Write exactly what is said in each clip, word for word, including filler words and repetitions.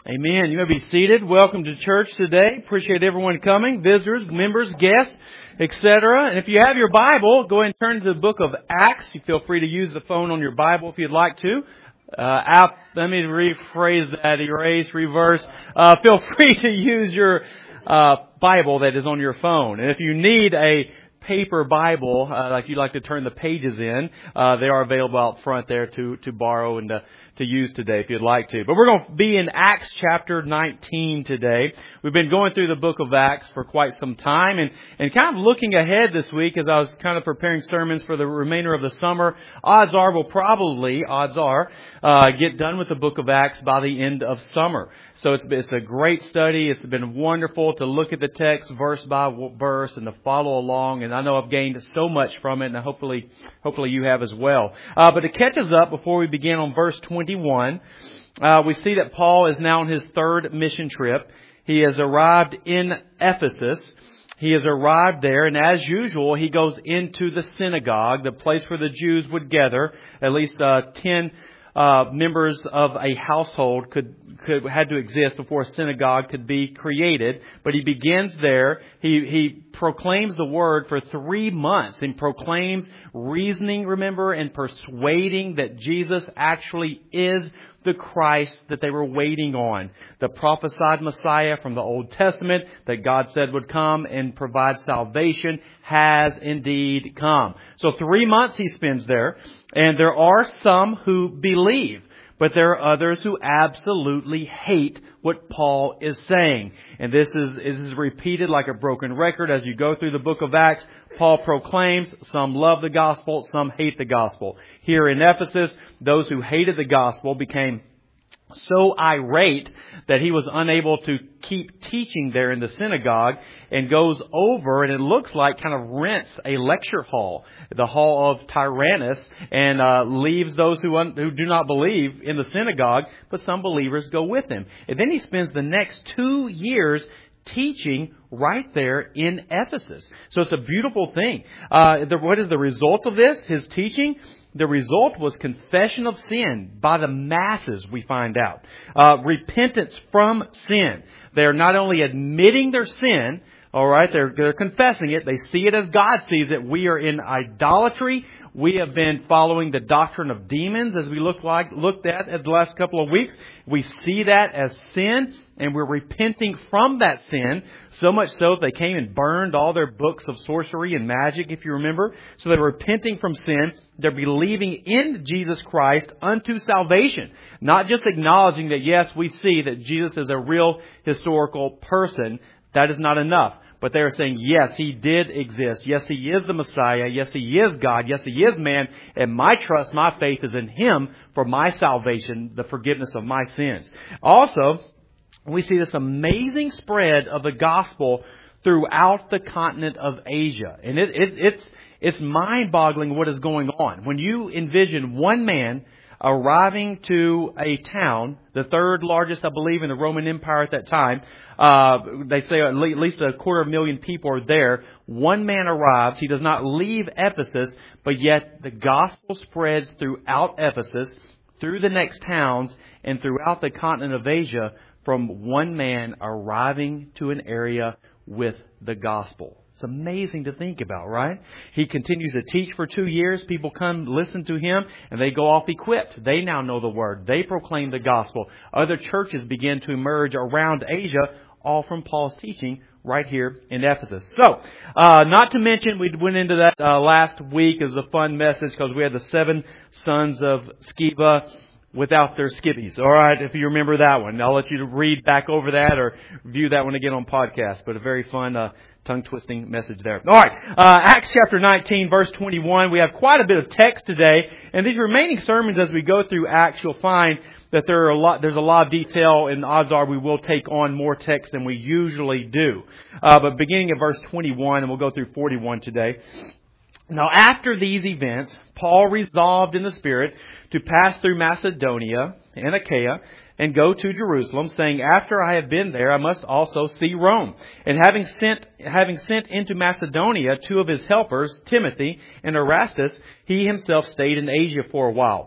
Amen. You may be seated. Welcome to church today. Appreciate everyone coming, visitors, members, guests, et cetera. And if you have your Bible, go ahead and turn to the book of Acts. You feel free to use the phone on your Bible if you'd like to. Uh, app, let me rephrase that, erase, reverse. Uh, feel free to use your uh, Bible that is on your phone. And if you need a paper Bible, uh, like you'd like to turn the pages in, uh, they are available out front there to, to borrow and to, to use today if you'd like to. But we're going to be in Acts chapter nineteen today. We've been going through the book of Acts for quite some time and, and kind of looking ahead this week as I was kind of preparing sermons for the remainder of the summer. Odds are we'll probably, odds are, uh, get done with the book of Acts by the end of summer. So it's, it's a great study. It's been wonderful to look at the text verse by verse and to follow along. And I know I've gained so much from it, and hopefully, hopefully you have as well. Uh, but to catch us up before we begin on verse twenty-one, uh, we see that Paul is now on his third mission trip. He has arrived in Ephesus. He has arrived there, and as usual, he goes into the synagogue, the place where the Jews would gather. At least uh, ten uh, members of a household could could had to exist before a synagogue could be created. But he begins there. He he proclaims the word for three months and proclaims reasoning, remember, and persuading that Jesus actually is the Christ that they were waiting on. The prophesied Messiah from the Old Testament that God said would come and provide salvation has indeed come. So three months he spends there, and there are some who believe. But there are others who absolutely hate what Paul is saying. And this is, this is repeated like a broken record as you go through the book of Acts. Paul proclaims, some love the gospel, some hate the gospel. Here in Ephesus, those who hated the gospel became so irate that he was unable to keep teaching there in the synagogue and goes over, and it looks like kind of rents a lecture hall, the hall of Tyrannus, and uh, leaves those who un- who do not believe in the synagogue, but some believers go with him. And then he spends the next two years teaching right there in Ephesus. So it's a beautiful thing. Uh, the, what is the result of this? His teaching? The result was confession of sin by the masses, we find out. Uh, repentance from sin. They're not only admitting their sin, all right, they're, they're confessing it. They see it as God sees it. We are in idolatry. We have been following the doctrine of demons as we look like, looked at at the last couple of weeks. We see that as sin, and we're repenting from that sin. So much so they came and burned all their books of sorcery and magic, if you remember. So they're repenting from sin. They're believing in Jesus Christ unto salvation. Not just acknowledging that, yes, we see that Jesus is a real historical person. That is not enough. But they are saying, yes, He did exist. Yes, He is the Messiah. Yes, He is God. Yes, He is man. And my trust, my faith is in Him for my salvation, the forgiveness of my sins. Also, we see this amazing spread of the gospel throughout the continent of Asia. And it, it, it's, it's mind-boggling what is going on. When you envision one man arriving to a town, the third largest, I believe, in the Roman Empire at that time. Uh, they say at least a quarter of a million people are there. One man arrives. He does not leave Ephesus, but yet the gospel spreads throughout Ephesus, through the next towns, and throughout the continent of Asia from one man arriving to an area with the gospel. It's amazing to think about, right? He continues to teach for two years. People come listen to him and they go off equipped. They now know the word. They proclaim the gospel. Other churches begin to emerge around Asia, all from Paul's teaching right here in Ephesus. So, uh, not to mention, we went into that uh, last week as a fun message because we had the seven sons of Sceva without their skibbies. All right, if you remember that one. I'll let you read back over that or view that one again on podcast. But a very fun, uh, tongue-twisting message there. All right, uh, Acts chapter nineteen, verse twenty-one. We have quite a bit of text today. And these remaining sermons, as we go through Acts, you'll find that there are a lot, there's a lot of detail, and odds are we will take on more text than we usually do. Uh, but beginning at verse twenty-one, and we'll go through forty-one today. Now, after these events, Paul resolved in the Spirit to pass through Macedonia and Achaia and go to Jerusalem, saying, after I have been there, I must also see Rome. And having sent, having sent into Macedonia two of his helpers, Timothy and Erastus, he himself stayed in Asia for a while.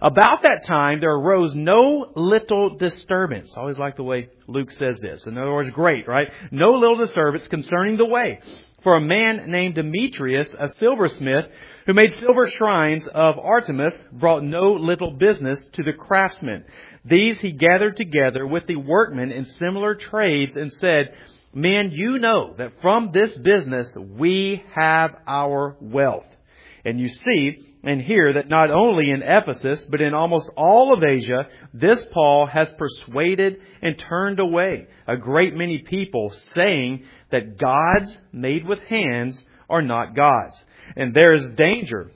About that time, there arose no little disturbance. I always like the way Luke says this. In other words, great, right? No little disturbance concerning the way. For a man named Demetrius, a silversmith, who made silver shrines of Artemis, brought no little business to the craftsmen. These he gathered together with the workmen in similar trades and said, Men, you know that from this business we have our wealth. And you see and hear that not only in Ephesus, but in almost all of Asia, this Paul has persuaded and turned away a great many people, saying that gods made with hands are not gods. And there is danger,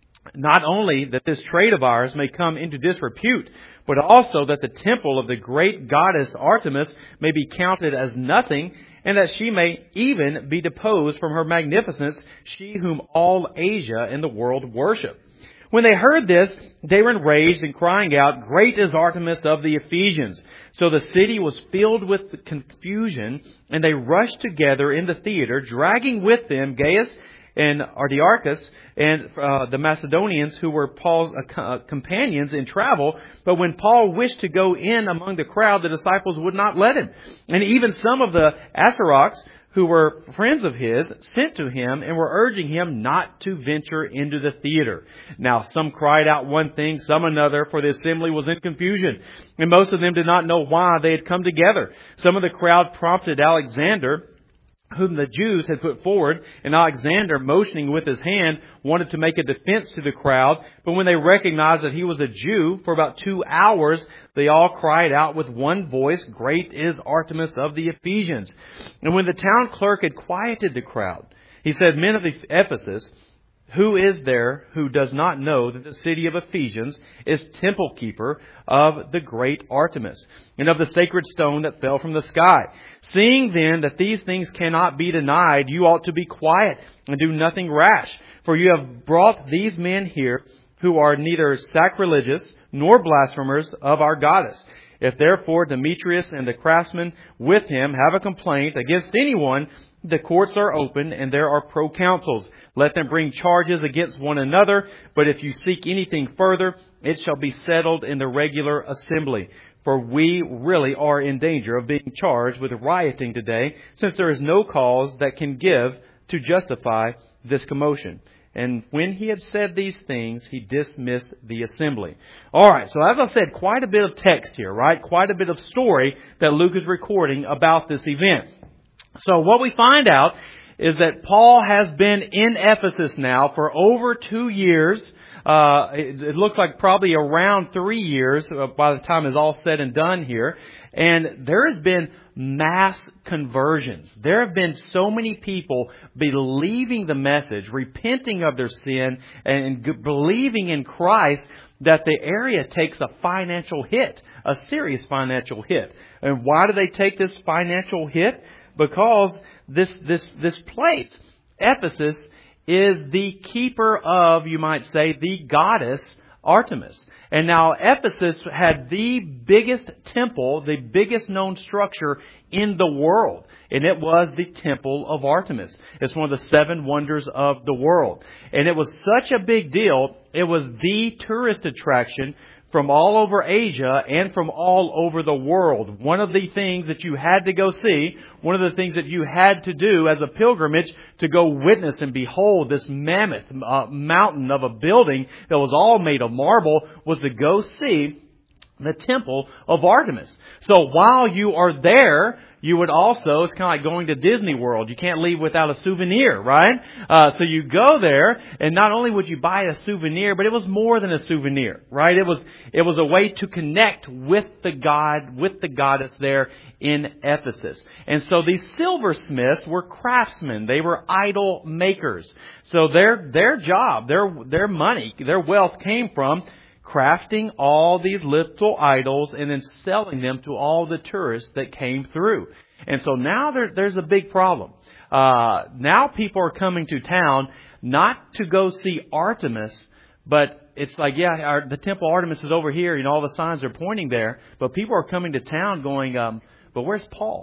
not only that this trade of ours may come into disrepute, but also that the temple of the great goddess Artemis may be counted as nothing, and that she may even be deposed from her magnificence, she whom all Asia and the world worship. When they heard this, they were enraged and crying out, Great is Artemis of the Ephesians. So the city was filled with confusion, and they rushed together in the theater, dragging with them Gaius and Aristarchus and uh, the Macedonians who were Paul's uh, companions in travel. But when Paul wished to go in among the crowd, the disciples would not let him. And even some of the Asarots, who were friends of his, sent to him and were urging him not to venture into the theater. Now some cried out one thing, some another, for the assembly was in confusion, and most of them did not know why they had come together. Some of the crowd prompted Alexander, whom the Jews had put forward, and Alexander, motioning with his hand, wanted to make a defense to the crowd. But when they recognized that he was a Jew, for about two hours, they all cried out with one voice, Great is Artemis of the Ephesians. And when the town clerk had quieted the crowd, he said, Men of Ephesus, who is there who does not know that the city of Ephesians is temple keeper of the great Artemis, and of the sacred stone that fell from the sky? Seeing then that these things cannot be denied, you ought to be quiet and do nothing rash. For you have brought these men here who are neither sacrilegious nor blasphemers of our goddess. If therefore Demetrius and the craftsmen with him have a complaint against anyone, the courts are open and there are proconsuls. Let them bring charges against one another. But if you seek anything further, it shall be settled in the regular assembly. For we really are in danger of being charged with rioting today, since there is no cause that can give to justify this commotion. And when he had said these things, he dismissed the assembly. All right, so as I said, quite a bit of text here, right? Quite a bit of story that Luke is recording about this event. So what we find out is that Paul has been in Ephesus now for over two years. Uh, it, it looks like probably around three years by the time it's all said and done here. And there has been mass conversions. There have been so many people believing the message, repenting of their sin, and g- believing in Christ that the area takes a financial hit, a serious financial hit. And why do they take this financial hit? Because this this this place, Ephesus, is the keeper of, you might say, the goddess Artemis. And now Ephesus had the biggest temple, the biggest known structure in the world. And it was the Temple of Artemis. It's one of the seven wonders of the world. And it was such a big deal, it was the tourist attraction from all over Asia and from all over the world. One of the things that you had to go see, one of the things that you had to do as a pilgrimage to go witness and behold this mammoth uh, mountain of a building that was all made of marble was to go see the Temple of Artemis. So while you are there, you would also, it's kind of like going to Disney World. You can't leave without a souvenir, right? Uh, so you go there, and not only would you buy a souvenir, but it was more than a souvenir, right? It was, it was a way to connect with the God, with the goddess there in Ephesus. And so these silversmiths were craftsmen. They were idol makers. So their, their job, their, their money, their wealth came from crafting all these little idols and then selling them to all the tourists that came through. And so now there, there's a big problem. Uh, now people are coming to town not to go see Artemis, but it's like, yeah, our, the Temple Artemis is over here, and all the signs are pointing there. But people are coming to town going, um, but where's Paul?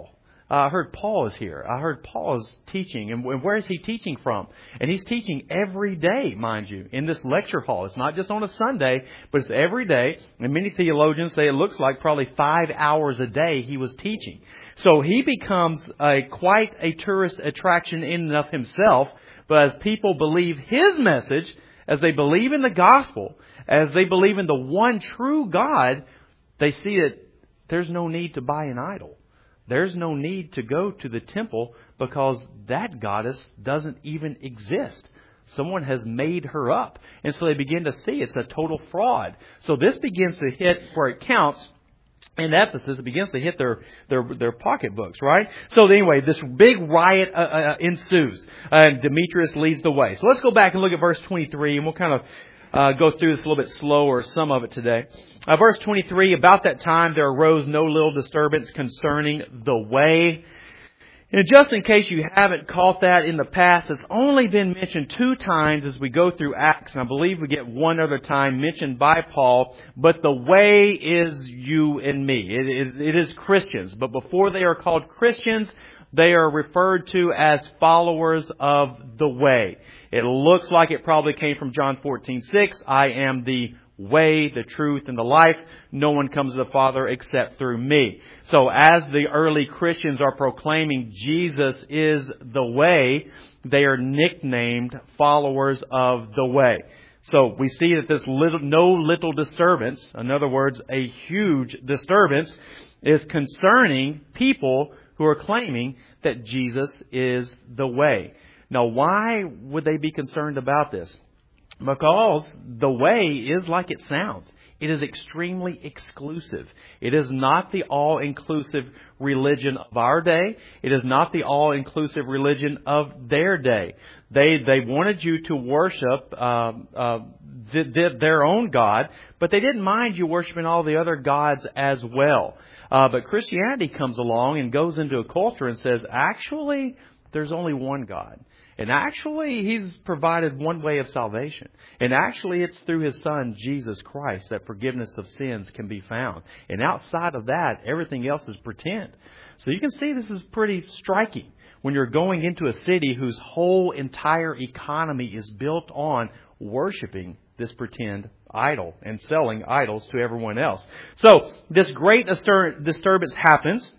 Uh, I heard Paul is here. I heard Paul is teaching. And where is he teaching from? And he's teaching every day, mind you, in this lecture hall. It's not just on a Sunday, but it's every day. And many theologians say it looks like probably five hours a day he was teaching. So he becomes a quite a tourist attraction in and of himself. But as people believe his message, as they believe in the gospel, as they believe in the one true God, they see that there's no need to buy an idol. There's no need to go to the temple because that goddess doesn't even exist. Someone has made her up. And so they begin to see it's a total fraud. So this begins to hit where it counts. In Ephesus, it begins to hit their their their pocketbooks, right? So anyway, this big riot uh, uh, ensues, and Demetrius leads the way. So let's go back and look at verse twenty-three, and we'll kind of uh, go through this a little bit slower, some of it today. Uh, verse twenty-three, about that time there arose no little disturbance concerning the way. And just in case you haven't caught that in the past, it's only been mentioned two times as we go through Acts. And I believe we get one other time mentioned by Paul. But the way is you and me. It is, it is Christians. But before they are called Christians, they are referred to as followers of the way. It looks like it probably came from John fourteen six. I am the way, the truth, and the life. No one comes to the Father except through me. So as the early Christians are proclaiming Jesus is the way, they are nicknamed followers of the way. So we see that this little, no little disturbance, in other words, a huge disturbance, is concerning people who are claiming that Jesus is the way. Now, why would they be concerned about this? Because the way is like it sounds. It is extremely exclusive. It is not the all-inclusive religion of our day. It is not the all-inclusive religion of their day. They they wanted you to worship uh, uh, th- th- their own God, but they didn't mind you worshiping all the other gods as well. Uh, but Christianity comes along and goes into a culture and says, actually, there's only one God. And actually, He's provided one way of salvation. And actually, it's through His Son, Jesus Christ, that forgiveness of sins can be found. And outside of that, everything else is pretend. So you can see this is pretty striking when you're going into a city whose whole entire economy is built on worshiping this pretend idol and selling idols to everyone else. So this great disturbance happens.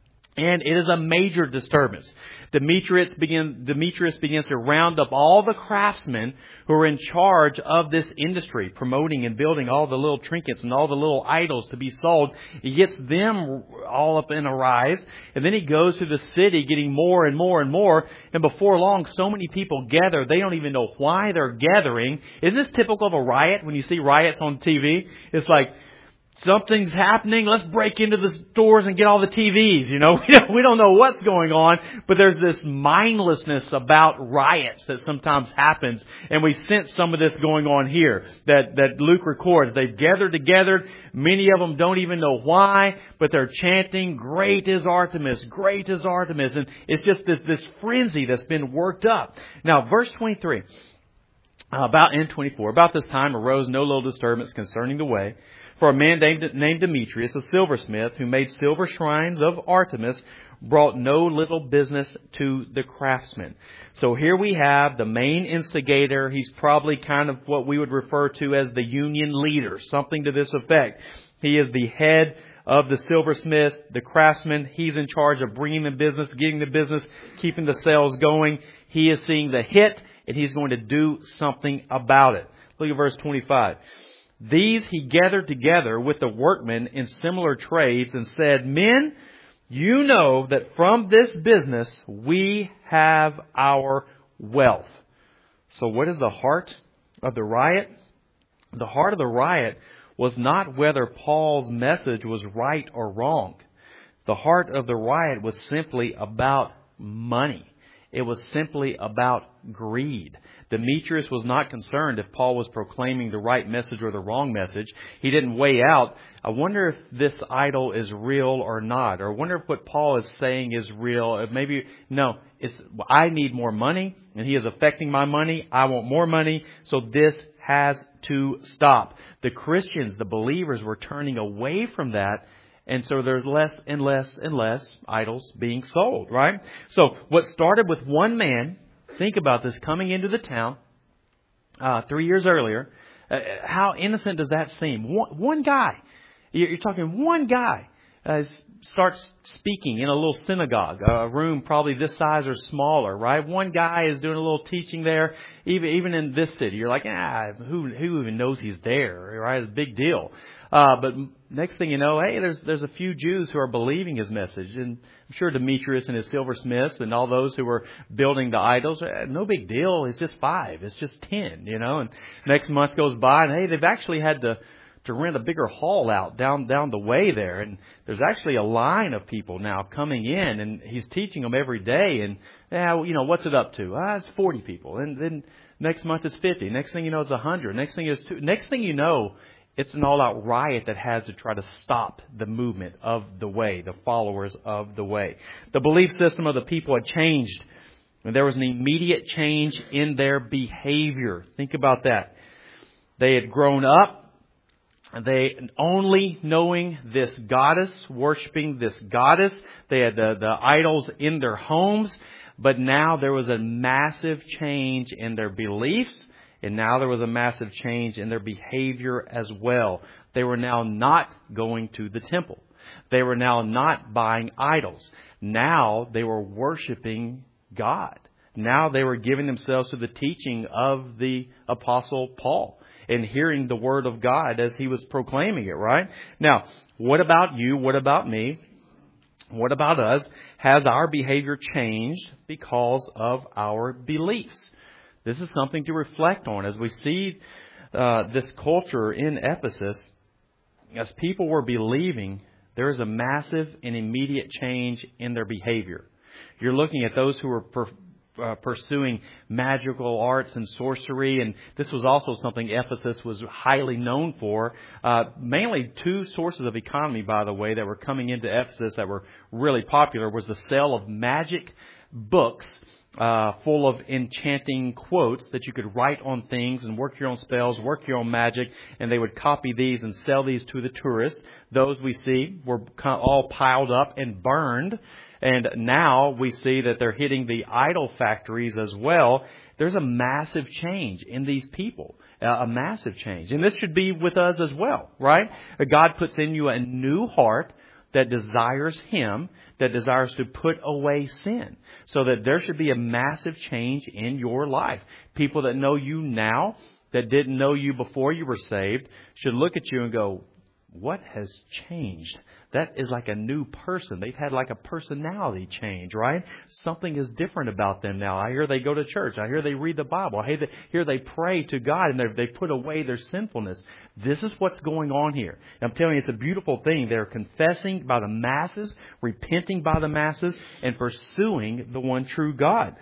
And it is a major disturbance. Demetrius, begin, Demetrius begins to round up all the craftsmen who are in charge of this industry, promoting and building all the little trinkets and all the little idols to be sold. He gets them all up in a rise. And then he goes to the city getting more and more and more. And before long, so many people gather, they don't even know why they're gathering. Isn't this typical of a riot when you see riots on T V? It's like, something's happening. Let's break into the stores and get all the T Vs. You know, we don't know what's going on, but there's this mindlessness about riots that sometimes happens. And we sense some of this going on here that, that Luke records. They've gathered together. Many of them don't even know why, but they're chanting, "Great is Artemis, great is Artemis." And it's just this, this frenzy that's been worked up. Now, verse twenty-three, about in twenty-four, about this time arose no little disturbance concerning the way. For a man named, named Demetrius, a silversmith, who made silver shrines of Artemis, brought no little business to the craftsmen. So here we have the main instigator. He's probably kind of what we would refer to as the union leader, something to this effect. He is the head of the silversmith, the craftsman. He's in charge of bringing the business, getting the business, keeping the sales going. He is seeing the hit, and he's going to do something about it. Look at verse twenty-five. These he gathered together with the workmen in similar trades and said, "Men, you know that from this business we have our wealth." So what is the heart of the riot? The heart of the riot was not whether Paul's message was right or wrong. The heart of the riot was simply about money. It was simply about greed. Demetrius was not concerned if Paul was proclaiming the right message or the wrong message. He didn't weigh out, I wonder if this idol is real or not. Or I wonder if what Paul is saying is real. Maybe, no, it's, I need more money and he is affecting my money. I want more money. So this has to stop. The Christians, the believers, were turning away from that And so there's less and less and less idols being sold, right? So what started with one man, think about this, coming into the town uh, three years earlier, uh, how innocent does that seem? One, one guy, you're, you're talking one guy, uh, starts speaking in a little synagogue, a room probably this size or smaller, right? One guy is doing a little teaching there, even even in this city. You're like, ah, who who even knows he's there, right? It's a big deal. Uh, but next thing you know, hey, there's there's a few Jews who are believing his message. And I'm sure Demetrius and his silversmiths and all those who were building the idols, no big deal. It's just five. It's just ten, you know. And next month goes by, and hey, they've actually had to to rent a bigger hall out down down the way there. And there's actually a line of people now coming in, and he's teaching them every day. And now, you know, what's it up to? Ah, it's forty people. And then next month it's fifty. Next thing you know, it's one hundred. Next thing is two. Next thing you know, it's an all-out riot that has to try to stop the movement of the way, the followers of the way. The belief system of the people had changed, and there was an immediate change in their behavior. Think about that. They had grown up, they only knowing this goddess, worshiping this goddess. They had the, the idols in their homes, but now there was a massive change in their beliefs. And now there was a massive change in their behavior as well. They were now not going to the temple. They were now not buying idols. Now they were worshiping God. Now they were giving themselves to the teaching of the Apostle Paul and hearing the Word of God as he was proclaiming it, right? Now, what about you? What about me? What about us? Has our behavior changed because of our beliefs? This is something to reflect on as we see uh, this culture in Ephesus. As people were believing, there is a massive and immediate change in their behavior. You're looking at those who were per, uh, pursuing magical arts and sorcery, and this was also something Ephesus was highly known for. Uh, mainly two sources of economy, by the way, that were coming into Ephesus that were really popular was the sale of magic books. Uh, full of enchanting quotes that you could write on things and work your own spells, work your own magic, and they would copy these and sell these to the tourists. Those we see were all piled up and burned. And now we see that they're hitting the idol factories as well. There's a massive change in these people, uh, a massive change. And this should be with us as well, right? God puts in you a new heart that desires Him, that desires to put away sin. So that there should be a massive change in your life. People that know you now, that didn't know you before you were saved, should look at you and go, what has changed? That is like a new person. They've had like a personality change, right? Something is different about them now. I hear they go to church. I hear they read the Bible. I hear they pray to God, and they've put away their sinfulness. This is what's going on here. I'm telling you, it's a beautiful thing. They're confessing by the masses, repenting by the masses, and pursuing the one true God.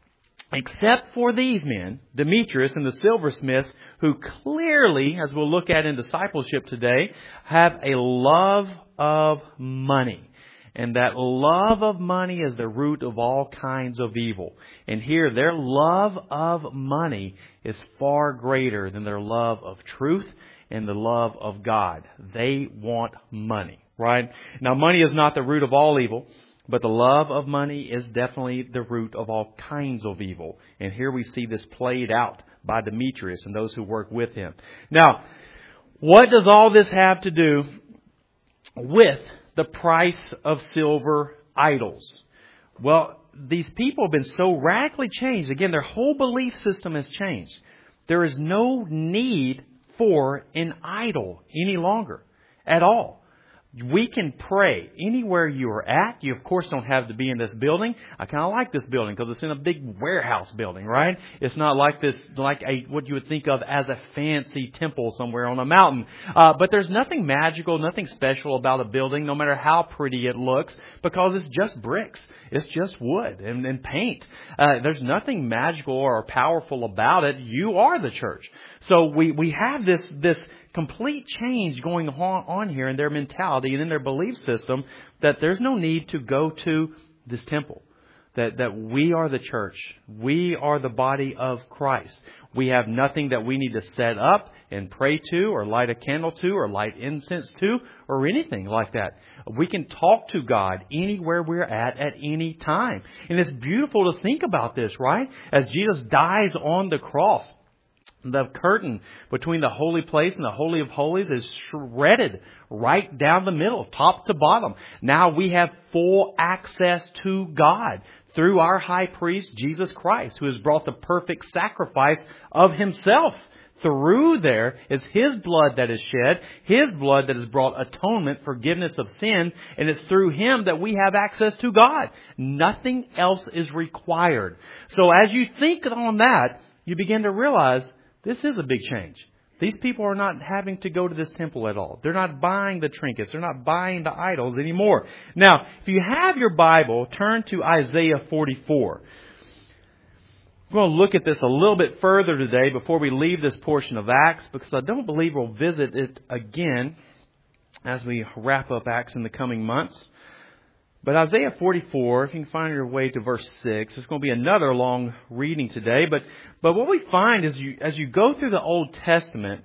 Except for these men, Demetrius and the silversmiths, who clearly, as we'll look at in discipleship today, have a love of money. And that love of money is the root of all kinds of evil. And here, their love of money is far greater than their love of truth and the love of God. They want money, right? Now, money is not the root of all evil. But the love of money is definitely the root of all kinds of evil. And here we see this played out by Demetrius and those who work with him. Now, what does all this have to do with the price of silver idols? Well, these people have been so radically changed. Again, their whole belief system has changed. There is no need for an idol any longer at all. We can pray anywhere you are at. You, of course, don't have to be in this building. I kind of like this building because it's in a big warehouse building, right? It's not like this, like a what you would think of as a fancy temple somewhere on a mountain. Uh, but there's nothing magical, nothing special about a building, no matter how pretty it looks, because it's just bricks. It's just wood and, and paint. Uh, there's nothing magical or powerful about it. You are the church. So we, we have this, this complete change going on, on here in their mentality and in their belief system that there's no need to go to this temple. That, that we are the church. We are the body of Christ. We have nothing that we need to set up and pray to or light a candle to or light incense to or anything like that. We can talk to God anywhere we're at at any time. And it's beautiful to think about this, right? As Jesus dies on the cross, the curtain between the holy place and the Holy of Holies is shredded right down the middle, top to bottom. Now we have full access to God through our high priest, Jesus Christ, who has brought the perfect sacrifice of Himself. Through there is His blood that is shed, His blood that has brought atonement, forgiveness of sin, and it's through Him that we have access to God. Nothing else is required. So as you think on that, you begin to realize this is a big change. These people are not having to go to this temple at all. They're not buying the trinkets. They're not buying the idols anymore. Now, if you have your Bible, turn to Isaiah forty-four. We're going to look at this a little bit further today before we leave this portion of Acts, because I don't believe we'll visit it again as we wrap up Acts in the coming months. But Isaiah forty-four, if you can find your way to verse six, it's going to be another long reading today. But but what we find is you, as you go through the Old Testament,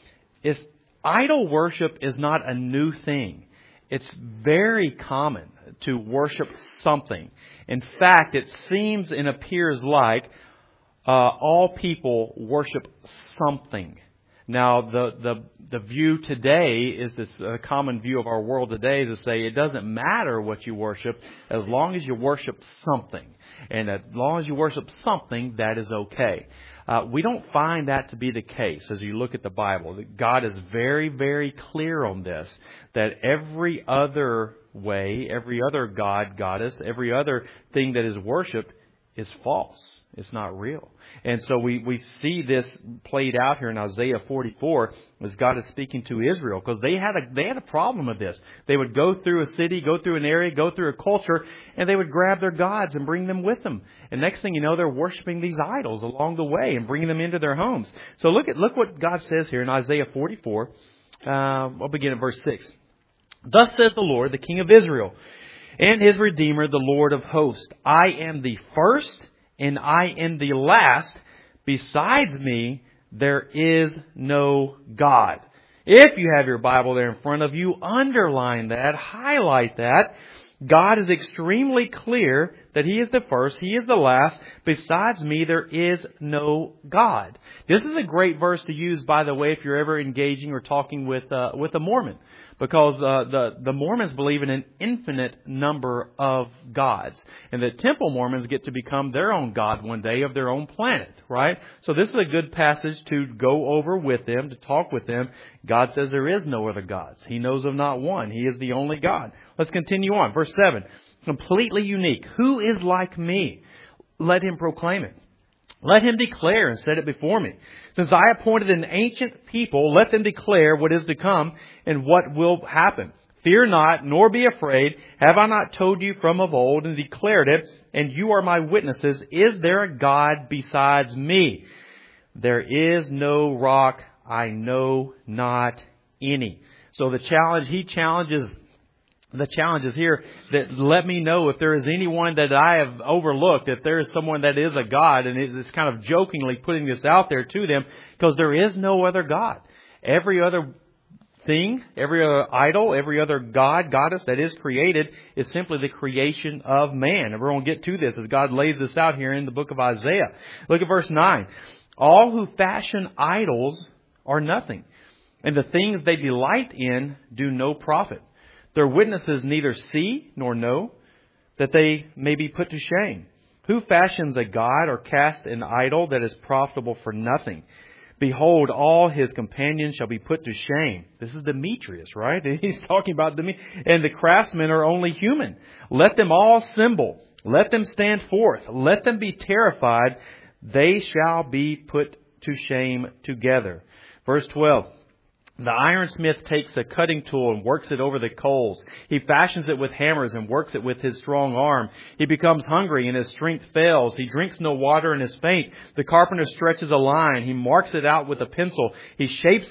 is idol worship is not a new thing. It's very common to worship something. In fact, it seems and appears like uh, all people worship something. Now, the, the the view today is this uh, common view of our world today is to say it doesn't matter what you worship as long as you worship something. And as long as you worship something, that is okay. Uh, we don't find that to be the case as you look at the Bible. God is very, very clear on this, that every other way, every other god, goddess, every other thing that is worshipped is false. It's not real. And so we, we see this played out here in Isaiah forty-four as God is speaking to Israel, because they had a they had a problem with this. They would go through a city, go through an area, go through a culture, and they would grab their gods and bring them with them. And next thing you know, they're worshiping these idols along the way and bringing them into their homes. So look at look what God says here in Isaiah forty-four. Uh, I'll begin at verse six. Thus says the Lord, the King of Israel, and His Redeemer, the Lord of hosts. I am the first and I am the last. Besides me, there is no God. If you have your Bible there in front of you, underline that, highlight that. God is extremely clear that He is the first, He is the last. Besides me, there is no God. This is a great verse to use, by the way, if you're ever engaging or talking with uh, with a Mormon. Because uh, the, the Mormons believe in an infinite number of gods. And the Temple Mormons get to become their own God one day of their own planet, right? So this is a good passage to go over with them, to talk with them. God says there is no other gods. He knows of not one. He is the only God. Let's continue on. Verse seven. Completely unique. Who is like me? Let him proclaim it. Let him declare and set it before me. Since I appointed an ancient people, let them declare what is to come and what will happen. Fear not, nor be afraid. Have I not told you from of old and declared it? And you are my witnesses. Is there a God besides me? There is no rock. I know not any. So the challenge, he challenges The challenge is here that let me know if there is anyone that I have overlooked, if there is someone that is a God, and it's kind of jokingly putting this out there to them, because there is no other God. Every other thing, every other idol, every other god, goddess that is created is simply the creation of man. And we're going to get to this as God lays this out here in the book of Isaiah. Look at verse nine. All who fashion idols are nothing, and the things they delight in do no profit. Their witnesses neither see nor know, that they may be put to shame. Who fashions a god or casts an idol that is profitable for nothing? Behold, all his companions shall be put to shame. This is Demetrius, right? He's talking about Demetrius. And the craftsmen are only human. Let them all assemble. Let them stand forth. Let them be terrified. They shall be put to shame together. Verse twelve. The ironsmith takes a cutting tool and works it over the coals. He fashions it with hammers and works it with his strong arm. He becomes hungry and his strength fails. He drinks no water and is faint. The carpenter stretches a line. He marks it out with a pencil. He shapes it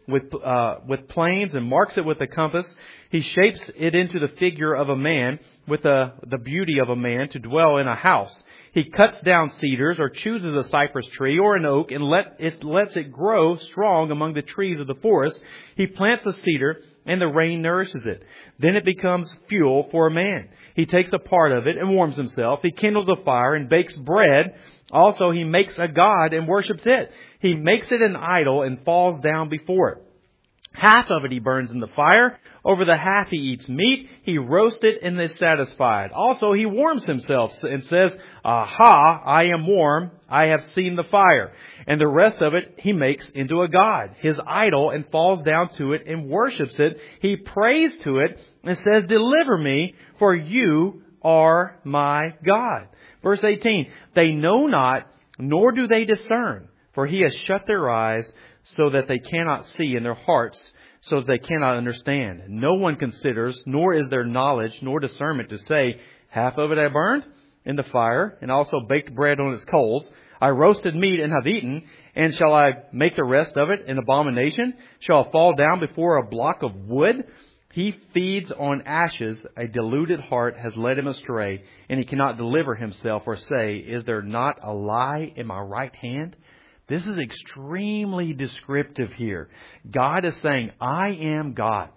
with uh, with planes and marks it with a compass. He shapes it into the figure of a man, with the, the beauty of a man to dwell in a house. He cuts down cedars, or chooses a cypress tree or an oak, and let it, lets it grow strong among the trees of the forest. He plants a cedar, and the rain nourishes it. Then it becomes fuel for a man. He takes a part of it and warms himself. He kindles a fire and bakes bread. Also, he makes a god and worships it. He makes it an idol and falls down before it. Half of it he burns in the fire. Over the half he eats meat. He roasts it and is satisfied. Also, he warms himself and says, Aha, I am warm. I have seen the fire. And the rest of it he makes into a god, his idol, and falls down to it and worships it. He prays to it and says, Deliver me, for you are my God. Verse eighteen, They know not, nor do they discern, for he has shut their eyes so that they cannot see, in their hearts so that they cannot understand. No one considers, nor is there knowledge, nor discernment to say, Half of it I burned in the fire, and also baked bread on its coals. I roasted meat and have eaten, and shall I make the rest of it an abomination? Shall I fall down before a block of wood? He feeds on ashes. A deluded heart has led him astray, and he cannot deliver himself or say, Is there not a lie in my right hand? This is extremely descriptive here. God is saying, I am God.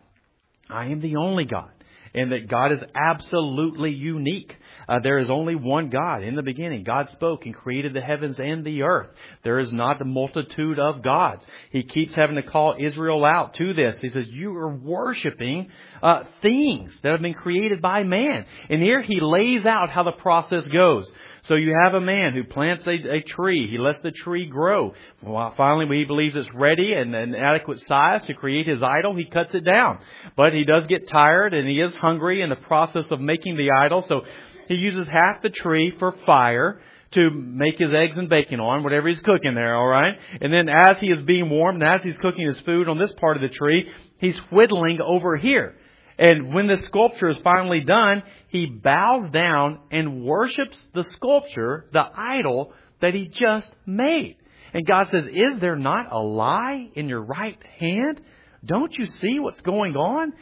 I am the only God. And that God is absolutely unique. Uh, there is only one God. In the beginning, God spoke and created the heavens and the earth. There is not a multitude of gods. He keeps having to call Israel out to this. He says, you are worshiping uh, things that have been created by man. And here he lays out how the process goes. So you have a man who plants a, a tree. He lets the tree grow. Well, finally, when he believes it's ready and an adequate size to create his idol, he cuts it down. But he does get tired and he is hungry in the process of making the idol. So he uses half the tree for fire to make his eggs and bacon on, whatever he's cooking there, all right? And then as he is being warmed and as he's cooking his food on this part of the tree, he's whittling over here. And when the sculpture is finally done, he bows down and worships the sculpture, the idol that he just made. And God says, is there not a lie in your right hand? Don't you see what's going on?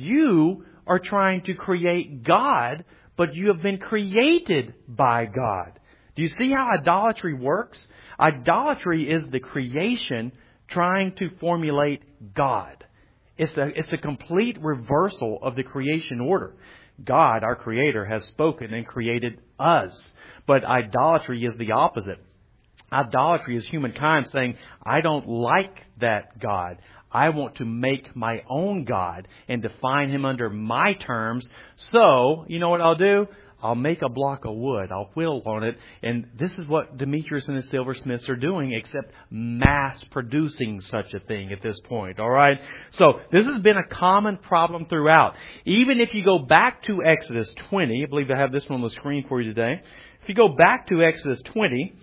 You are trying to create God, but you have been created by God. Do you see how idolatry works? Idolatry is the creation trying to formulate God. It's a, it's a complete reversal of the creation order. God, our Creator, has spoken and created us. But idolatry is the opposite. Idolatry is humankind saying, I don't like that God. I want to make my own God and define Him under my terms. So, you know what I'll do? I'll make a block of wood. I'll whittle on it. And this is what Demetrius and the silversmiths are doing, except mass producing such a thing at this point. All right. So this has been a common problem throughout. Even if you go back to Exodus twenty, I believe I have this one on the screen for you today. If you go back to Exodus twenty,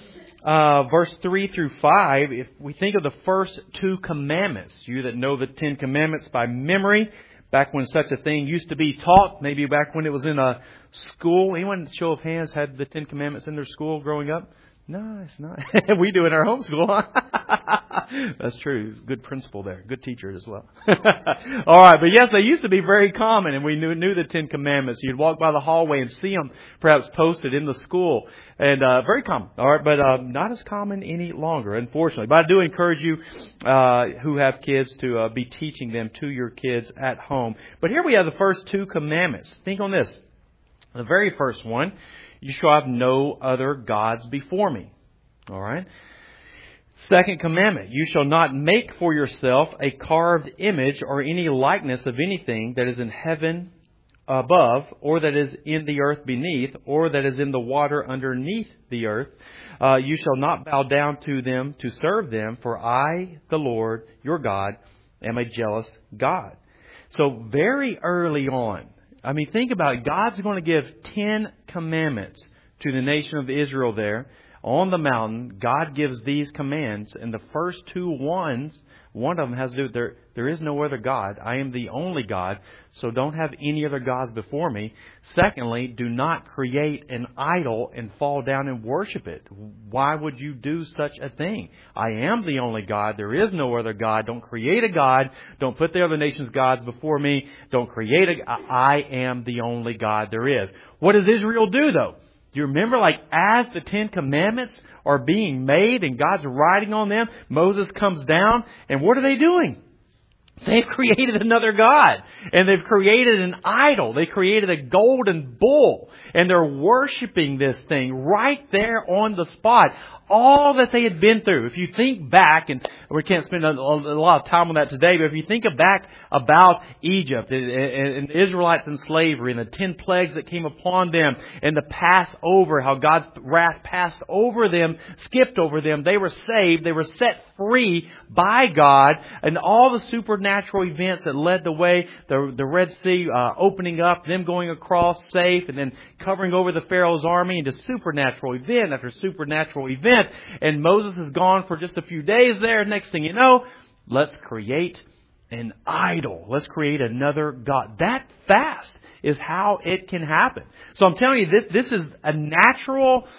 uh, verse three through five, if we think of the first two commandments, you that know the Ten Commandments by memory, back when such a thing used to be taught, maybe back when it was in a school. Anyone, show of hands, had the Ten Commandments in their school growing up? No, it's not. We do in our home school. That's true. Good principal there. Good teacher as well. All right. But yes, they used to be very common, and we knew, knew the Ten Commandments. You'd walk by the hallway and see them perhaps posted in the school. And uh, very common. All right. But uh, not as common any longer, unfortunately. But I do encourage you uh, who have kids to uh, be teaching them to your kids at home. But here we have the first two commandments. Think on this. The very first one, you shall have no other gods before me. All right. Second commandment, you shall not make for yourself a carved image or any likeness of anything that is in heaven above, or that is in the earth beneath, or that is in the water underneath the earth. Uh, you shall not bow down to them to serve them, for I, the Lord, your God, am a jealous God. So very early on, I mean, think about it. God's going to give ten commandments to the nation of Israel there on the mountain. God gives these commands, and the first two ones One of them has to do with there, there is no other God. I am the only God, so don't have any other gods before me. Secondly, do not create an idol and fall down and worship it. Why would you do such a thing? I am the only God. There is no other God. Don't create a God. Don't put the other nations' gods before me. Don't create a... I am the only God there is. What does Israel do, though? Do you remember, like, as the Ten Commandments are being made and God's writing on them, Moses comes down, and what are they doing? They've created another God, and they've created an idol. They created a golden bull, and they're worshiping this thing right there on the spot. All that they had been through. If you think back, and we can't spend a, a lot of time on that today, but if you think back about Egypt and, and the Israelites in slavery and the ten plagues that came upon them and the Passover, how God's wrath passed over them, skipped over them, they were saved, they were set free by God, and all the supernatural events that led the way, the, the Red Sea uh, opening up, them going across safe, and then covering over the Pharaoh's army into supernatural event after supernatural event. And Moses is gone for just a few days there. Next thing you know, let's create an idol. Let's create another God. That fast is how it can happen. So I'm telling you, this this is a natural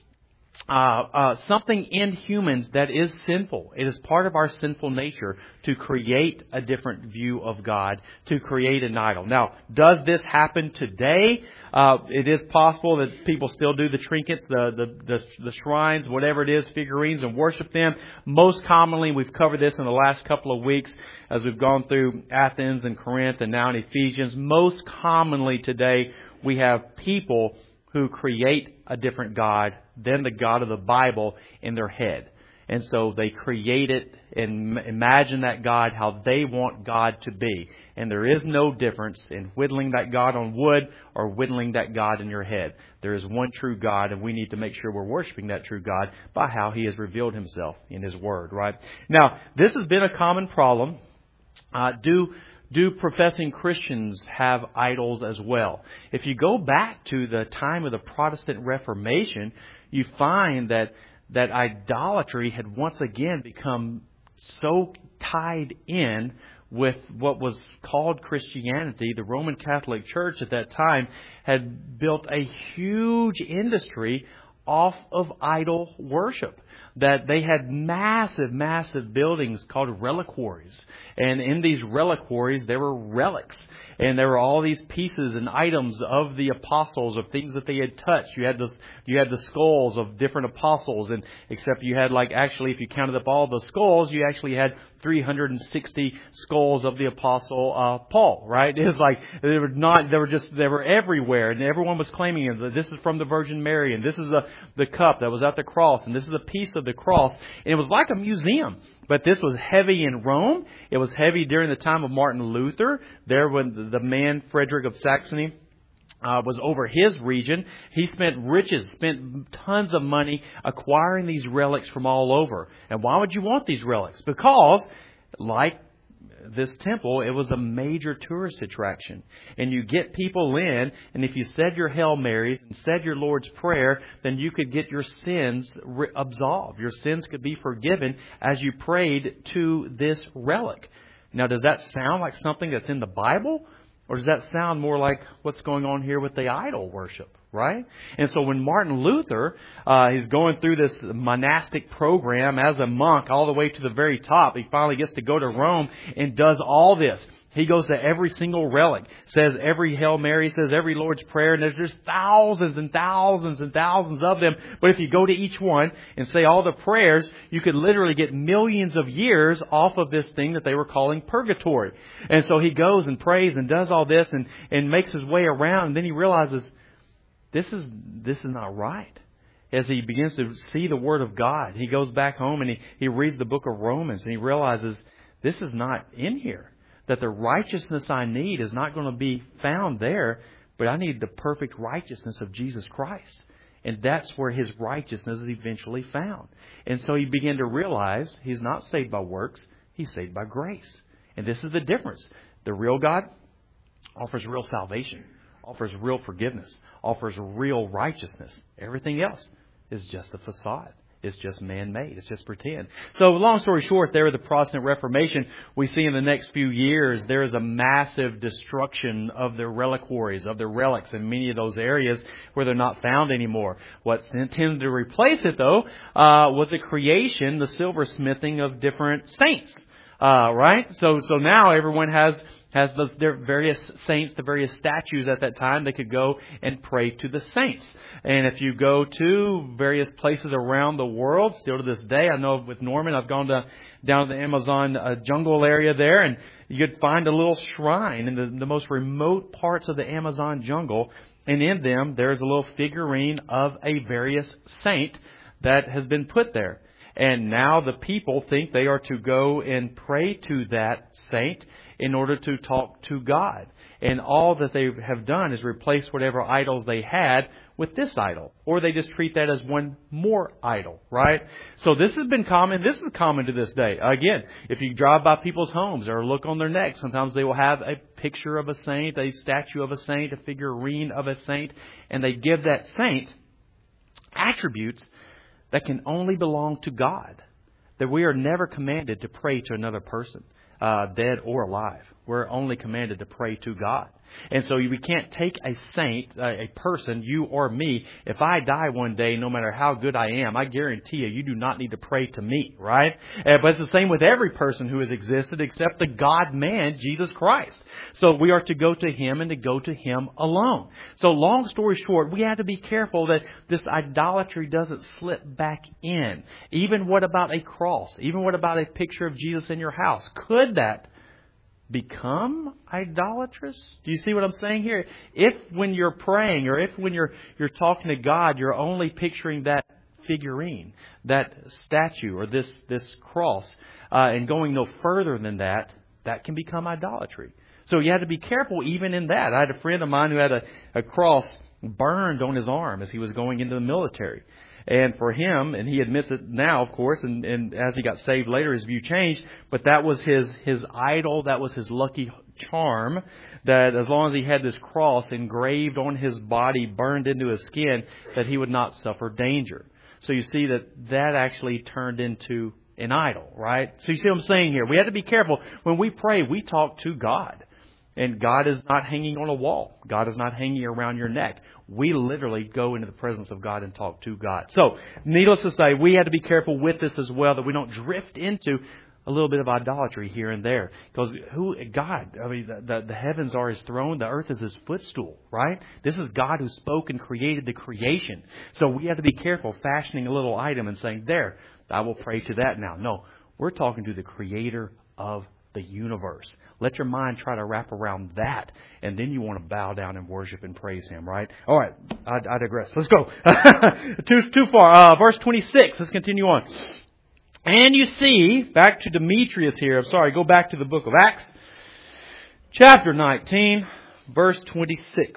uh, uh, something in humans that is sinful. It is part of our sinful nature to create a different view of God, to create an idol. Now, does this happen today? Uh, it is possible that people still do the trinkets, the, the, the, the shrines, whatever it is, figurines, and worship them. Most commonly, we've covered this in the last couple of weeks as we've gone through Athens and Corinth and now in Ephesians. Most commonly today, we have people who create a different God than the God of the Bible in their head. And so they create it and imagine that God how they want God to be. And there is no difference in whittling that God on wood or whittling that God in your head. There is one true God, and we need to make sure we're worshiping that true God by how He has revealed Himself in His Word, right? Now, this has been a common problem. Uh, do... Do professing Christians have idols as well? If you go back to the time of the Protestant Reformation, you find that that idolatry had once again become so tied in with what was called Christianity. The Roman Catholic Church at that time had built a huge industry off of idol worship. That they had massive, massive buildings called reliquaries. And in these reliquaries, there were relics. And there were all these pieces and items of the apostles, of things that they had touched. You had the, you had the skulls of different apostles. And except you had, like, actually, if you counted up all the skulls, you actually had three hundred sixty skulls of the apostle uh, Paul, right? It was like, they were not, they were just, they were everywhere. And everyone was claiming that this is from the Virgin Mary. And this is the, the cup that was at the cross. And this is a piece of the cross. And it was like a museum. But this was heavy in Rome. It was heavy during the time of Martin Luther. There when the man Frederick of Saxony uh, was over his region. He spent riches, spent tons of money acquiring these relics from all over. And why would you want these relics? Because, like this temple, it was a major tourist attraction. And you get people in, and if you said your Hail Marys and said your Lord's Prayer, then you could get your sins re- absolved. Your sins could be forgiven as you prayed to this relic. Now, does that sound like something that's in the Bible? Or does that sound more like what's going on here with the idol worship? Right? And so when Martin Luther uh, is going through this monastic program as a monk all the way to the very top, he finally gets to go to Rome and does all this. He goes to every single relic, says every Hail Mary, says every Lord's Prayer, and there's just thousands and thousands and thousands of them. But if you go to each one and say all the prayers, you could literally get millions of years off of this thing that they were calling purgatory. And so he goes and prays and does all this and, and makes his way around, and then he realizes, This is this is not right. As he begins to see the Word of God, he goes back home and he, he reads the book of Romans and he realizes this is not in here. That the righteousness I need is not going to be found there, but I need the perfect righteousness of Jesus Christ. And that's where his righteousness is eventually found. And so he began to realize he's not saved by works, he's saved by grace. And this is the difference. The real God offers real salvation, offers real forgiveness, offers real righteousness. Everything else is just a facade. It's just man-made. It's just pretend. So long story short, there with the Protestant Reformation, we see in the next few years, there is a massive destruction of their reliquaries, of their relics in many of those areas where they're not found anymore. What's intended to replace it, though, uh, was the creation, the silversmithing of different saints. Uh, right? So, so now everyone has, has the, their various saints, the various statues at that time. They could go and pray to the saints. And if you go to various places around the world, still to this day, I know with Norman, I've gone to, down to the Amazon uh, jungle area there, and you could find a little shrine in the, the most remote parts of the Amazon jungle. And in them, there's a little figurine of a various saint that has been put there. And now the people think they are to go and pray to that saint in order to talk to God. And all that they have done is replace whatever idols they had with this idol. Or they just treat that as one more idol, right? So this has been common. This is common to this day. Again, if you drive by people's homes or look on their necks, sometimes they will have a picture of a saint, a statue of a saint, a figurine of a saint, and they give that saint attributes that can only belong to God. That we are never commanded to pray to another person, uh, dead or alive. We're only commanded to pray to God. And so we can't take a saint, a person, you or me. If I die one day, no matter how good I am, I guarantee you, you do not need to pray to me, right? Uh, but it's the same with every person who has existed except the God-man, Jesus Christ. So we are to go to Him and to go to Him alone. So long story short, we have to be careful that this idolatry doesn't slip back in. Even what about a cross? Even what about a picture of Jesus in your house? Could that become idolatrous? Do you see what I'm saying here? If when you're praying or if when you're you're talking to God, you're only picturing that figurine, that statue or this this cross, uh, and going no further than that, that can become idolatry. So you have to be careful even in that. I had a friend of mine who had a, a cross burned on his arm as he was going into the military. And for him, and he admits it now, of course, and, and as he got saved later, his view changed. But that was his, his idol. That was his lucky charm. That as long as he had this cross engraved on his body, burned into his skin, that he would not suffer danger. So you see that that actually turned into an idol, right? So you see what I'm saying here? We have to be careful. When we pray, we talk to God. And God is not hanging on a wall. God is not hanging around your neck. We literally go into the presence of God and talk to God. So, needless to say, we have to be careful with this as well, that we don't drift into a little bit of idolatry here and there. Because who, God, I mean, the, the, the heavens are His throne, the earth is His footstool, right? This is God who spoke and created the creation. So we have to be careful fashioning a little item and saying, there, I will pray to that now. No, we're talking to the Creator of the universe. Let your mind try to wrap around that, and then you want to bow down and worship and praise Him, right? All right, I, I digress. Let's go. too, too far. Uh, verse twenty-six. Let's continue on. And you see, back to Demetrius here. I'm sorry, go back to the book of Acts, chapter nineteen, verse twenty-six.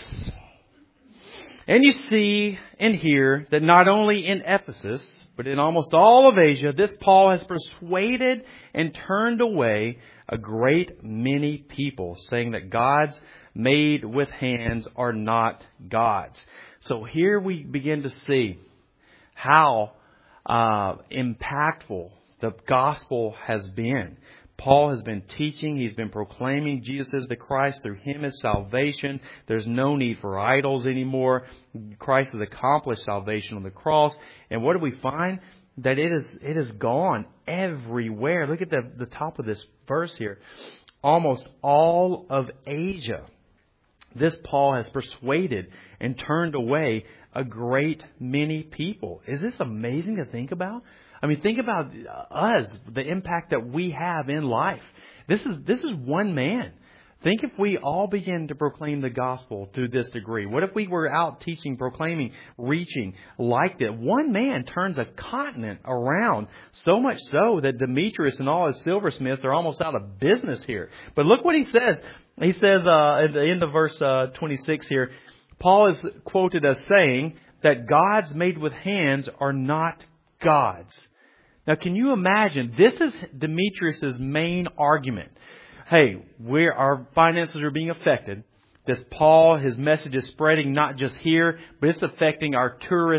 And you see and hear that not only in Ephesus, but in almost all of Asia, this Paul has persuaded and turned away a great many people, saying that gods made with hands are not gods. So here we begin to see how uh, impactful the gospel has been. Paul has been teaching, he's been proclaiming Jesus is the Christ, through Him is salvation. There's no need for idols anymore. Christ has accomplished salvation on the cross. And what do we find? That it is it is gone everywhere. Look at the, the top of this verse here. Almost all of Asia, this Paul has persuaded and turned away a great many people. Is this amazing to think about? I mean, think about us, the impact that we have in life. This is this is one man. Think if we all began to proclaim the gospel to this degree. What if we were out teaching, proclaiming, reaching like that? One man turns a continent around, so much so that Demetrius and all his silversmiths are almost out of business here. But look what he says. He says uh, at the end of verse uh, twenty-six here, Paul is quoted as saying that gods made with hands are not gods. Now, can you imagine? This is Demetrius' main argument. Hey, we're, our finances are being affected. This Paul, his message is spreading not just here, but it's affecting our tourist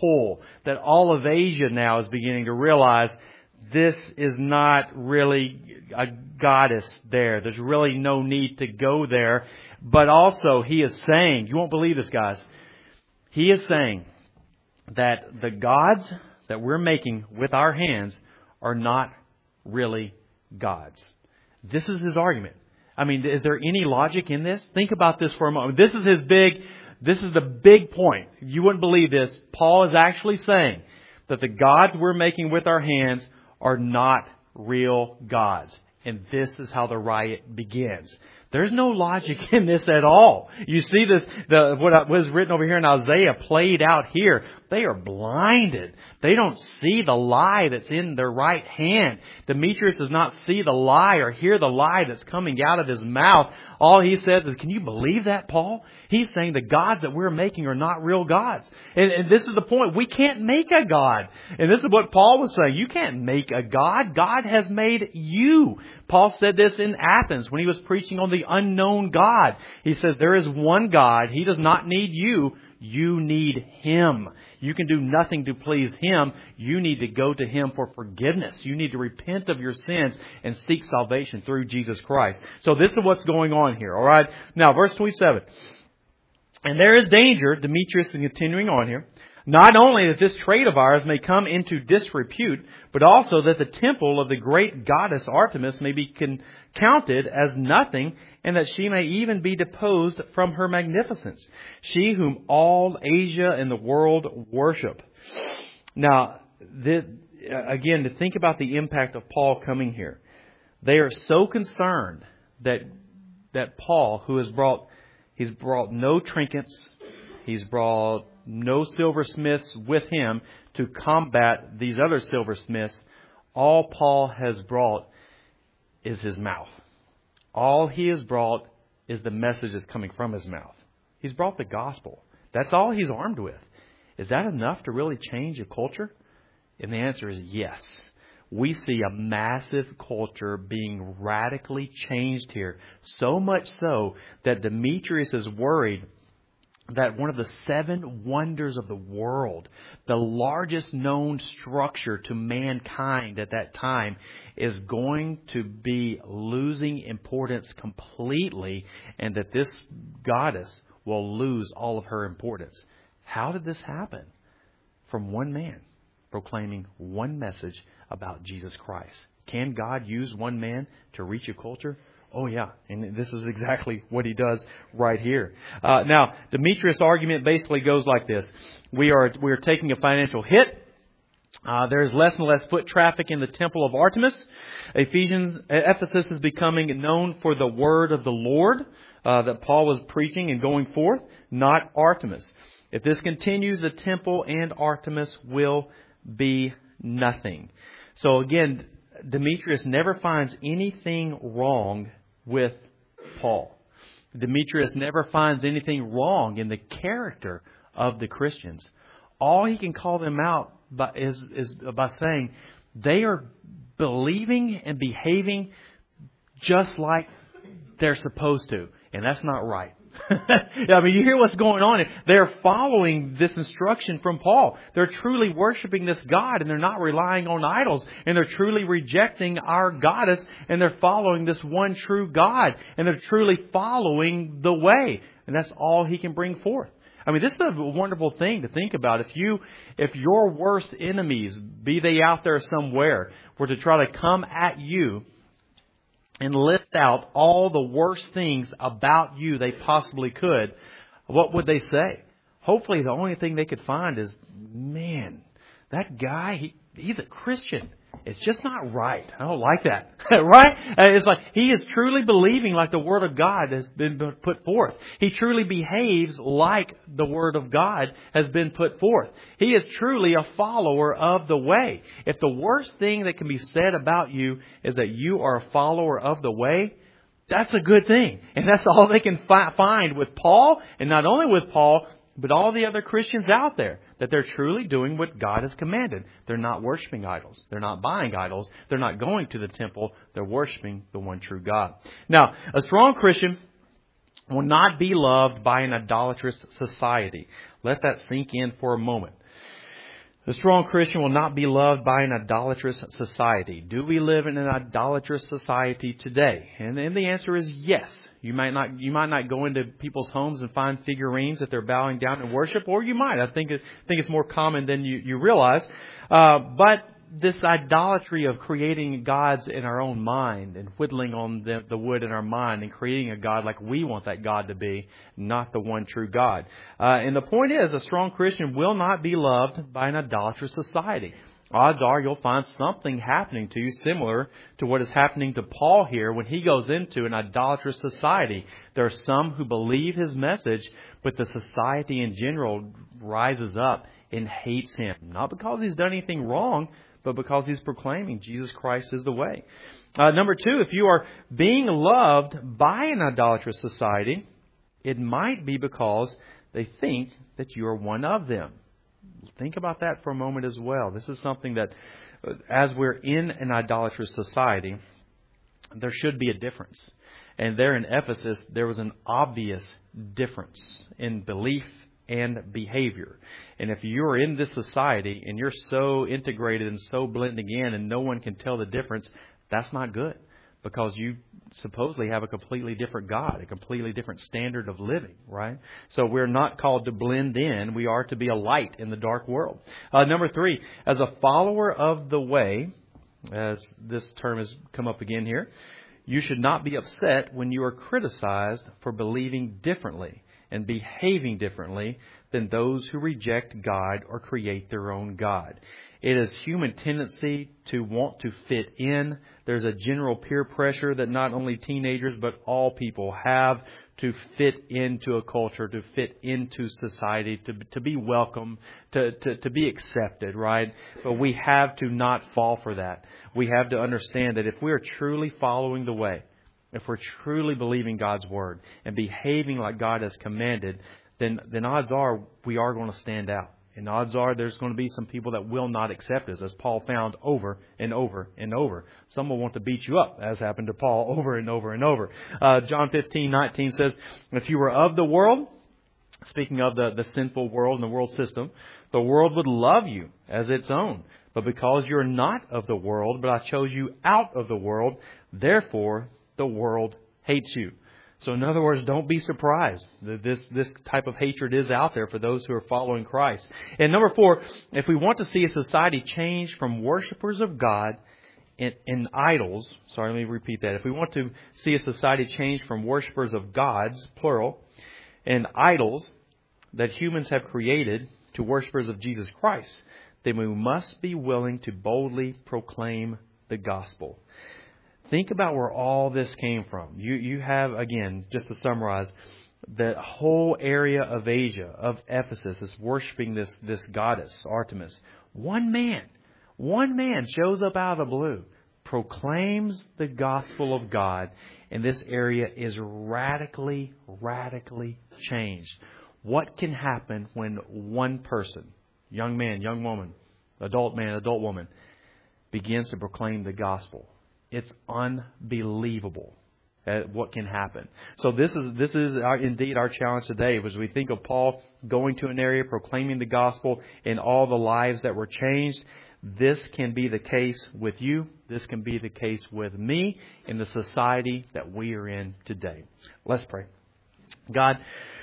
pull that all of Asia now is beginning to realize this is not really a goddess there. There's really no need to go there. But also he is saying, you won't believe this, guys. He is saying that the gods that we're making with our hands are not really gods. This is his argument. I mean, is there any logic in this? Think about this for a moment. This is his big, this is the big point. You wouldn't believe this. Paul is actually saying that the gods we're making with our hands are not real gods. And this is how the riot begins. There's no logic in this at all. You see this, the, what was written over here in Isaiah played out here. They are blinded. They don't see the lie that's in their right hand. Demetrius does not see the lie or hear the lie that's coming out of his mouth. All he says is, can you believe that, Paul? He's saying the gods that we're making are not real gods. And, and this is the point. We can't make a god. And this is what Paul was saying. You can't make a god. God has made you. Paul said this in Athens when he was preaching on the unknown God. He says there is one God. He does not need you. You need Him. You can do nothing to please Him. You need to go to Him for forgiveness. You need to repent of your sins and seek salvation through Jesus Christ. So this is what's going on here. All right. Now, verse twenty-seven. And there is danger, Demetrius is continuing on here, not only that this trade of ours may come into disrepute, but also that the temple of the great goddess Artemis may be con- counted as nothing, and that she may even be deposed from her magnificence, she whom all Asia and the world worship. Now, the, again, to think about the impact of Paul coming here, they are so concerned that that Paul, who has brought, he's brought no trinkets, he's brought no silversmiths with him to combat these other silversmiths. All Paul has brought is his mouth. All he has brought is the message that's coming from his mouth. He's brought the gospel. That's all he's armed with. Is that enough to really change a culture? And the answer is yes. We see a massive culture being radically changed here. So much so that Demetrius is worried that one of the seven wonders of the world, the largest known structure to mankind at that time, is going to be losing importance completely, and that this goddess will lose all of her importance. How did this happen? From one man proclaiming one message about Jesus Christ. Can God use one man to reach a culture? Oh, yeah. And this is exactly what he does right here. Uh, now, Demetrius' argument basically goes like this. We are, we are taking a financial hit. Uh, there's less and less foot traffic in the temple of Artemis. Ephesians, Ephesus is becoming known for the word of the Lord uh, that Paul was preaching and going forth, not Artemis. If this continues, the temple and Artemis will be nothing. So again, Demetrius never finds anything wrong with Paul. Demetrius never finds anything wrong in the character of the Christians. All he can call them out by, is, is by saying they are believing and behaving just like they're supposed to. And that's not right. I mean, you hear what's going on. They're following this instruction from Paul. They're truly worshiping this God, and they're not relying on idols. And they're truly rejecting our goddess, and they're following this one true God. And they're truly following the way. And that's all he can bring forth. I mean, this is a wonderful thing to think about. If you, if your worst enemies, be they out there somewhere, were to try to come at you and list out all the worst things about you they possibly could, what would they say? Hopefully the only thing they could find is, man, that guy, he, he's a Christian. It's just not right. I don't like that. Right? It's like he is truly believing like the Word of God has been put forth. He truly behaves like the Word of God has been put forth. He is truly a follower of the way. If the worst thing that can be said about you is that you are a follower of the way, that's a good thing. And that's all they can fi- find with Paul, and not only with Paul, but all the other Christians out there, that they're truly doing what God has commanded. They're not worshiping idols. They're not buying idols. They're not going to the temple. They're worshiping the one true God. Now, a strong Christian will not be loved by an idolatrous society. Let that sink in for a moment. The strong Christian will not be loved by an idolatrous society. Do we live in an idolatrous society today? And, and the answer is yes. You might not, you might not go into people's homes and find figurines that they're bowing down in worship, or you might. I think, it, I think it's more common than you, you realize. Uh, but this idolatry of creating gods in our own mind and whittling on the, the wood in our mind and creating a God like we want that God to be, not the one true God. Uh, and the point is, a strong Christian will not be loved by an idolatrous society. Odds are you'll find something happening to you similar to what is happening to Paul here when he goes into an idolatrous society. There are some who believe his message, but the society in general rises up and hates him. Not because he's done anything wrong, but because he's proclaiming Jesus Christ is the way. Uh, number two, if you are being loved by an idolatrous society, it might be because they think that you are one of them. Think about that for a moment as well. This is something that, as we're in an idolatrous society, there should be a difference. And there in Ephesus, there was an obvious difference in belief and behavior. And if you're in this society and you're so integrated and so blending in and no one can tell the difference, that's not good, because you supposedly have a completely different God, a completely different standard of living, right? So we're not called to blend in. We are to be a light in the dark world. Uh, number three, as a follower of the way, as this term has come up again here, you should not be upset when you are criticized for believing differently and behaving differently than those who reject God or create their own God. It is human tendency to want to fit in. There's a general peer pressure that not only teenagers but all people have to fit into a culture, to fit into society, to to be welcome, to, to, to be accepted, right? But we have to not fall for that. We have to understand that if we are truly following the way, if we're truly believing God's Word and behaving like God has commanded, then, then odds are we are going to stand out. And odds are there's going to be some people that will not accept us, as Paul found over and over and over. Some will want to beat you up, as happened to Paul over and over and over. Uh, John fifteen nineteen says, if you were of the world, speaking of the, the sinful world and the world system, the world would love you as its own. But because you're not of the world, but I chose you out of the world, therefore the world hates you. So in other words, don't be surprised that this, this type of hatred is out there for those who are following Christ. And number four, if we want to see a society change from worshipers of God and, and idols, sorry, let me repeat that. If we want to see a society change from worshipers of gods, plural, and idols that humans have created to worshipers of Jesus Christ, then we must be willing to boldly proclaim the gospel. Think about where all this came from. You you have, again, just to summarize, the whole area of Asia, of Ephesus, is worshiping this, this goddess, Artemis. One man, one man shows up out of the blue, proclaims the gospel of God, and this area is radically, radically changed. What can happen when one person, young man, young woman, adult man, adult woman, begins to proclaim the gospel? It's unbelievable at what can happen. So this is this is our, indeed our challenge today. As we think of Paul going to an area, proclaiming the gospel, and all the lives that were changed, this can be the case with you. This can be the case with me in the society that we are in today. Let's pray. God,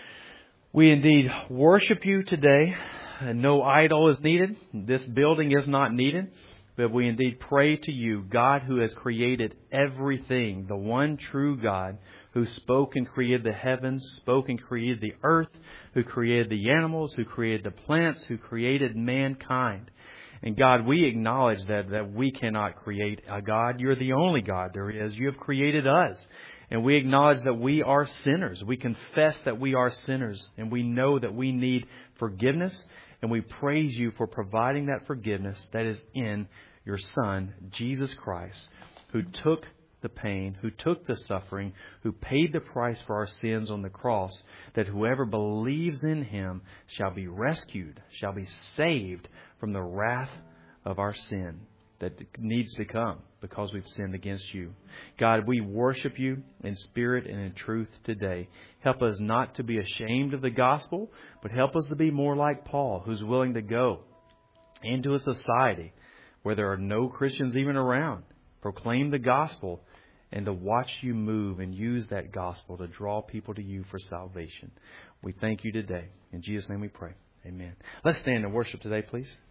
we indeed worship you today. No idol is needed. This building is not needed. But we indeed pray to you, God who has created everything, the one true God who spoke and created the heavens, spoke and created the earth, who created the animals, who created the plants, who created mankind. And God, we acknowledge that, that we cannot create a God. You're the only God there is. You have created us. And we acknowledge that we are sinners. We confess that we are sinners. And we know that we need forgiveness. And we praise you for providing that forgiveness that is in your Son, Jesus Christ, who took the pain, who took the suffering, who paid the price for our sins on the cross, that whoever believes in Him shall be rescued, shall be saved from the wrath of our sin that needs to come because we've sinned against you. God, we worship you in spirit and in truth today. Help us not to be ashamed of the gospel, but help us to be more like Paul, who's willing to go into a society where there are no Christians even around. Proclaim the gospel and to watch you move and use that gospel to draw people to you for salvation. We thank you today. In Jesus' name we pray. Amen. Let's stand and worship today, please.